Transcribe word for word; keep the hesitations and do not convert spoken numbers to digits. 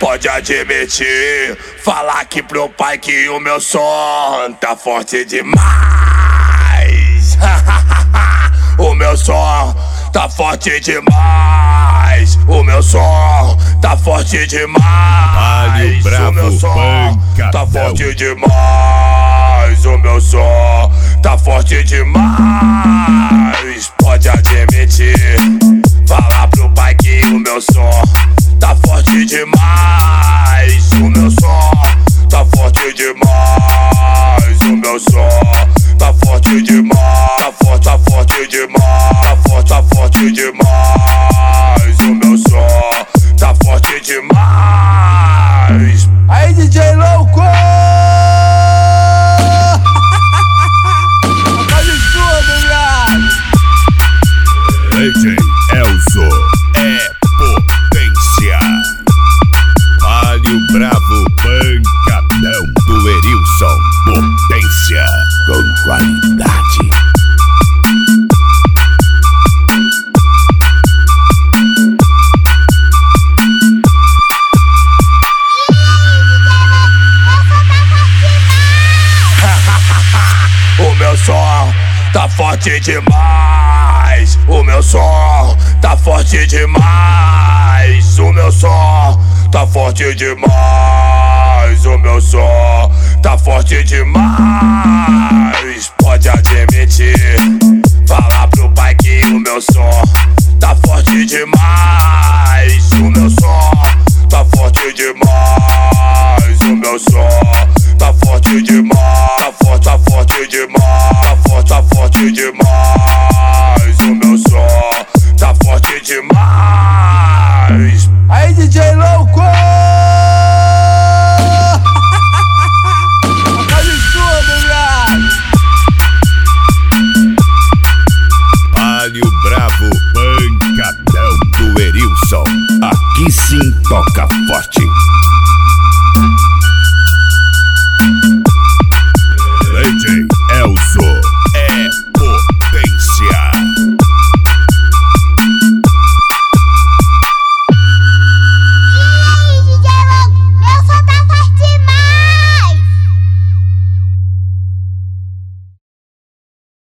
pode admitir. Falar aqui pro pai que o meu som tá forte demais. O meu som tá forte demais. O meu som tá forte demais. Bravo, o meu som pancadão. Tá forte demais. O meu som tá forte demais. Pode admitir. Falar pro pai que o meu som tá forte demais. O meu som tá forte demais. O meu som tá forte demais. Tá forte, tá forte demais. Tá forte, tá forte demais. O meu som tá forte demais. Aí, D J louco! Faz tudo, viado! D J Elzo é potência. Palio Bravo, pancadão do Erilson. Potência com qualidade. O meu som tá forte demais. O meu som tá forte demais. O meu som tá forte demais. O meu som tá forte demais. Pode admitir. Falar pro pai que o meu som tá forte demais. O meu som